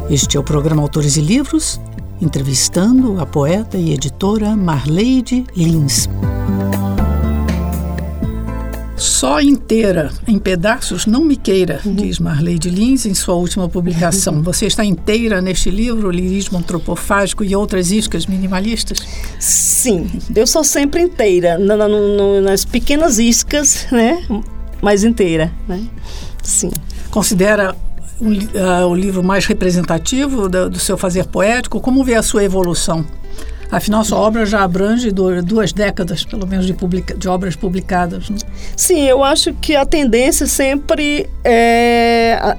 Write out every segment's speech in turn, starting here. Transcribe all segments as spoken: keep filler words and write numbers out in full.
Este é o programa Autores e Livros, entrevistando a poeta e editora Marleide Lins. Só inteira, em pedaços, não me queira, uhum. diz Marleide Lins em sua última publicação. Uhum. Você está inteira neste livro, Lirismo Antropofágico e Outras Iscas Minimalistas? Sim, eu sou sempre inteira, na, na, no, nas pequenas iscas, né? Mas inteira, né? Sim. Considera um, uh, o livro mais representativo do, do seu fazer poético? Como vê a sua evolução? Afinal, sua obra já abrange duas décadas, pelo menos, de, publica- de obras publicadas. Né? Sim, eu acho que a tendência sempre é...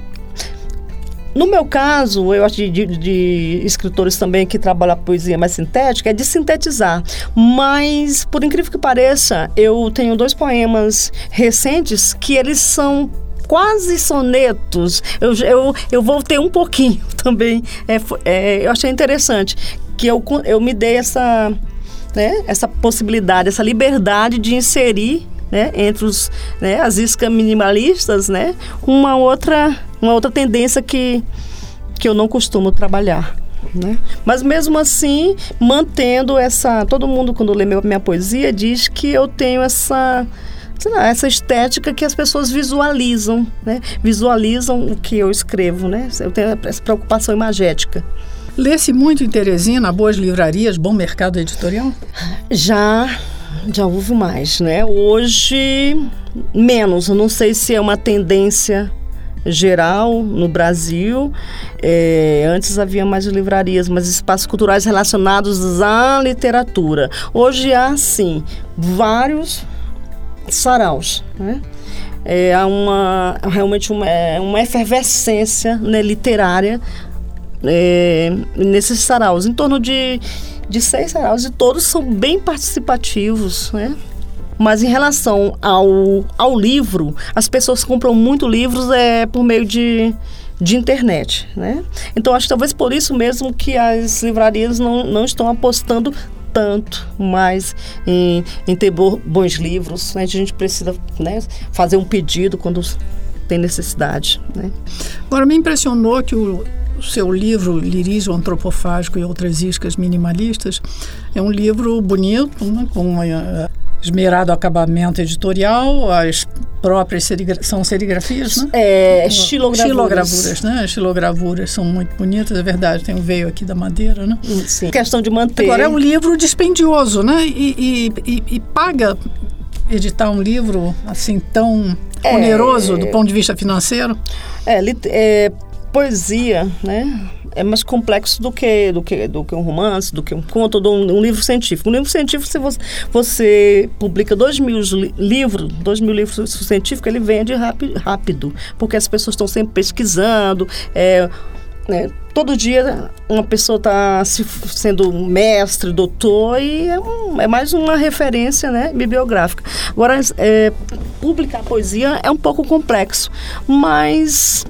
No meu caso, eu acho de, de, de escritores também que trabalham a poesia mais sintética, é de sintetizar. Mas, por incrível que pareça, eu tenho dois poemas recentes que eles são quase sonetos. Eu, eu, eu voltei um pouquinho também. É, é, eu achei interessante que eu, eu me dei essa, né, essa possibilidade, essa liberdade de inserir, né, entre os, né, as iscas minimalistas, né, uma outra, uma outra tendência que, que eu não costumo trabalhar. Né? Mas mesmo assim, mantendo essa... Todo mundo, quando lê minha, minha poesia, diz que eu tenho essa... Sei lá, essa estética que as pessoas visualizam, né? Visualizam o que eu escrevo, né? Eu tenho essa preocupação imagética. Lê-se muito em Teresina, boas livrarias, bom mercado editorial? Já, já houve mais, né? Hoje, menos. Eu não sei se é uma tendência geral no Brasil. É, antes havia mais livrarias, mais espaços culturais relacionados à literatura. Hoje há, sim, vários saraus, né? É, há uma, realmente uma, é, uma efervescência, né, literária é, nesses saraus, em torno de, de seis saraus, e todos são bem participativos, né? Mas em relação ao, ao livro, as pessoas compram muito livros é, por meio de, de internet, né? Então acho que talvez por isso mesmo que as livrarias não, não estão apostando tanto mais em, em ter bo, bons livros, né? A gente precisa, né, fazer um pedido quando tem necessidade, né? Agora, me impressionou que o, o seu livro Lirismo Antropofágico e Outras Iscas Minimalistas é um livro bonito, né, com uma, uh, esmerado acabamento editorial, as próprias serigra- são serigrafias, né? É, estilogravuras. Estilogravuras, né? Estilogravuras são muito bonitas, é verdade, tem o veio aqui da madeira, né? Sim. Questão de manter. Agora, é um livro dispendioso, né? E, e, e, e paga editar um livro assim tão é, oneroso do ponto de vista financeiro? É, é poesia, né? É mais complexo do que, do que, do que um romance, do que um conto, ou um, um livro científico. Um livro científico, se você, você publica dois mil li, livros, dois mil livros científicos, ele vende rápido, rápido, porque as pessoas estão sempre pesquisando. É, né, todo dia uma pessoa está se, sendo mestre, doutor, e é, um, é mais uma referência, né, bibliográfica. Agora, é, publicar poesia é um pouco complexo, mas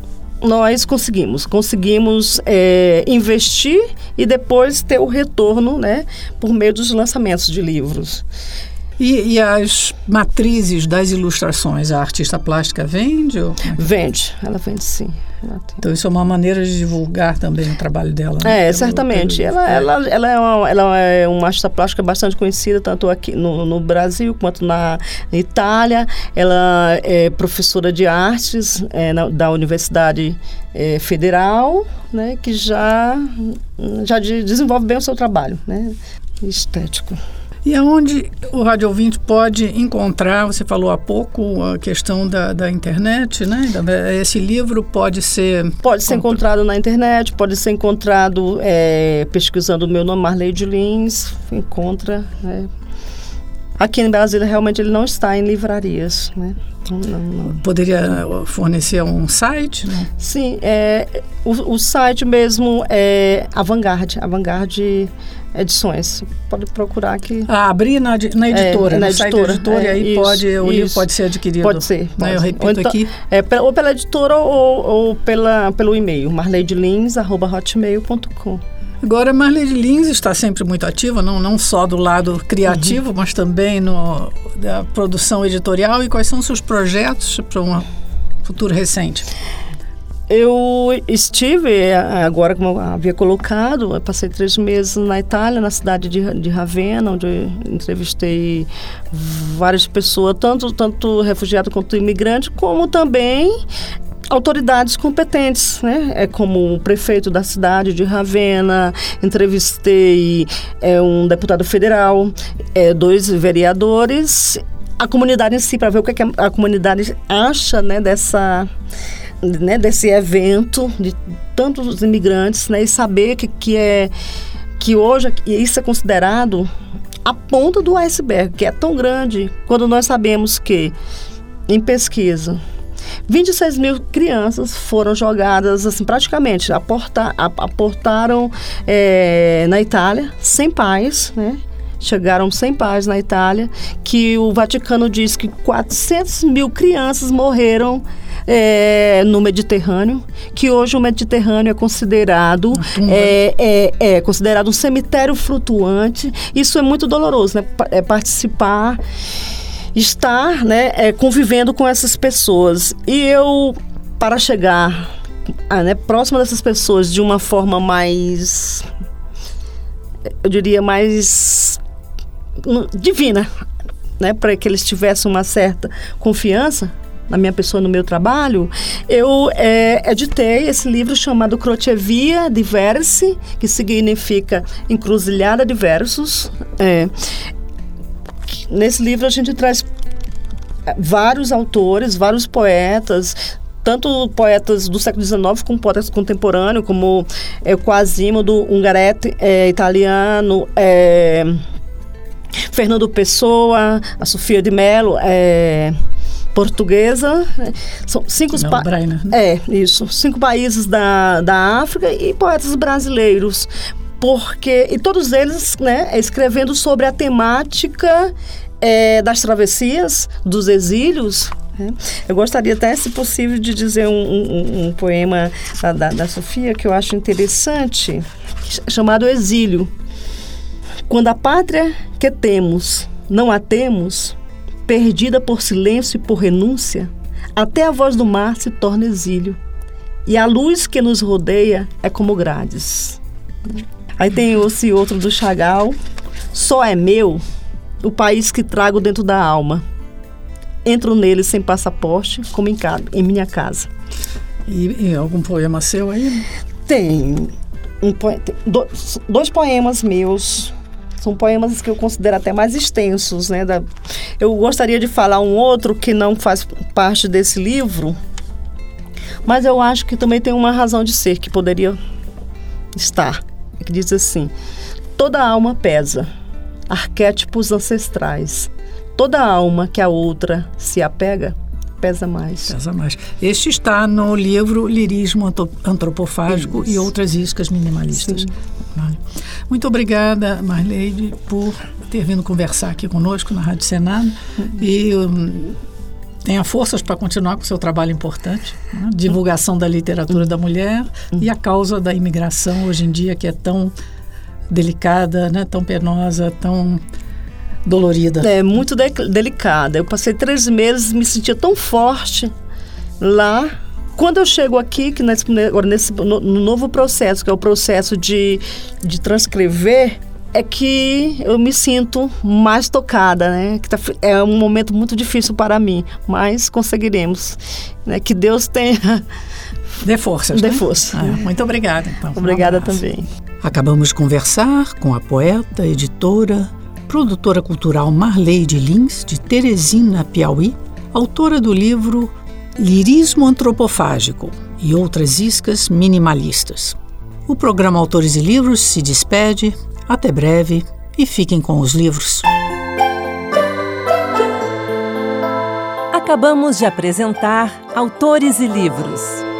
nós conseguimos, conseguimos é, investir e depois ter o retorno, né, por meio dos lançamentos de livros. E, e as matrizes das ilustrações, a artista plástica vende? Ou... Vende, ela vende sim. Ela então isso é uma maneira de divulgar também o trabalho dela, né? É, pelo, certamente. Pelo... Ela, ela, ela, é uma, ela é uma artista plástica bastante conhecida, tanto aqui no, no Brasil quanto na Itália. Ela é professora de artes é, na, da Universidade é, Federal, né, que já, já de, desenvolve bem o seu trabalho, né, estético. E aonde o rádio ouvinte pode encontrar, você falou há pouco, a questão da, da internet, né? Esse livro pode ser... Pode ser encontrado na internet, pode ser encontrado é, pesquisando o meu nome, Marleide Lins, encontra... É. Aqui em Brasília, realmente, ele não está em livrarias, né? Não, não, não. Poderia fornecer um site? Né? Sim, é, o, o site mesmo é Avantgarde, Avantgarde Edições. Pode procurar aqui. Ah, abrir na, na editora, é, na no editora, site da editora, é, e aí isso, pode, o isso. livro pode ser adquirido. Pode ser. Pode. Né? Eu repito ou então, aqui. É, pela, ou pela editora ou, ou pela, pelo e-mail, marleidelins arroba hotmail ponto com. Agora, Marleide Lins está sempre muito ativa, não, não só do lado criativo, uhum. mas também no, da produção editorial. E quais são os seus projetos para um futuro recente? Eu estive, agora como eu havia colocado, eu passei três meses na Itália, na cidade de, de Ravenna, onde eu entrevistei várias pessoas, tanto, tanto refugiado quanto imigrante, como também autoridades competentes, né? É como o prefeito da cidade de Ravenna, entrevistei é, um deputado federal, é, dois vereadores, a comunidade em si, para ver o que, é que a comunidade acha, né, dessa... Né, desse evento de tantos imigrantes, né, e saber que, que, é, que hoje isso é considerado a ponta do iceberg, que é tão grande, quando nós sabemos que, em pesquisa, vinte e seis mil crianças foram jogadas, assim, praticamente, aportar, aportaram é, na Itália, sem pais, né? Chegaram sem pais na Itália, que o Vaticano diz que quatrocentas mil crianças morreram é, no Mediterrâneo, que hoje o Mediterrâneo é considerado, é, é, é considerado um cemitério flutuante. Isso é muito doloroso, né? É participar, estar, né, é, convivendo com essas pessoas. E eu, para chegar ah, né, próxima dessas pessoas de uma forma mais, eu diria, mais divina, né, para que eles tivessem uma certa confiança na minha pessoa, no meu trabalho, eu é, editei esse livro chamado Crocevia di Versi, que significa encruzilhada de versos. É, nesse livro a gente traz vários autores, vários poetas, tanto poetas do século dezenove como poetas contemporâneos, como é, Quasimodo, Ungaretti, é, italiano, é, Fernando Pessoa, a Sofia de Mello, é, portuguesa. São cinco, pa- Brainer, né? é, isso, cinco países da, da África e poetas brasileiros. Porque, e todos eles, né, escrevendo sobre a temática é, das travessias, dos exílios. Né? Eu gostaria até, se possível, de dizer um, um, um poema da, da, da Sofia que eu acho interessante, chamado Exílio. Quando a pátria que temos não a temos, perdida por silêncio e por renúncia, até a voz do mar se torna exílio, e a luz que nos rodeia é como grades. Aí tem esse outro do Chagall: só é meu o país que trago dentro da alma. Entro nele sem passaporte, como em, casa, em minha casa. E, e algum poema seu aí? Tem, um, tem dois, dois poemas meus. São poemas que eu considero até mais extensos, né? Da, eu gostaria de falar um outro que não faz parte desse livro, mas eu acho que também tem uma razão de ser que poderia estar. Que diz assim: toda alma pesa, arquétipos ancestrais. Toda alma que a outra se apega, pesa mais. Pesa mais. Este está no livro Lirismo Antropofágico Isso. e Outras Iscas Minimalistas. Sim. Muito obrigada, Marleide, por ter vindo conversar aqui conosco na Rádio Senado. Uhum. E um, tenha forças para continuar com o seu trabalho importante, né? Divulgação da literatura da mulher uhum. e a causa da imigração hoje em dia, que é tão delicada, né? Tão penosa, tão dolorida. É muito de- delicada. Eu passei três meses, me sentia tão forte lá. Quando eu chego aqui, que nesse, agora nesse no, no novo processo, que é o processo de, de transcrever, é que eu me sinto mais tocada, né? Que tá, é um momento muito difícil para mim, mas conseguiremos. Né? Que Deus tenha... Dê forças. Dê né? força. Ah, muito obrigada. Então, obrigada um também. Acabamos de conversar com a poeta, editora, produtora cultural Marleide Lins, de Teresina, Piauí, autora do livro Lirismo Antropofágico e Outras Iscas Minimalistas. O programa Autores e Livros se despede. Até breve e fiquem com os livros. Acabamos de apresentar Autores e Livros.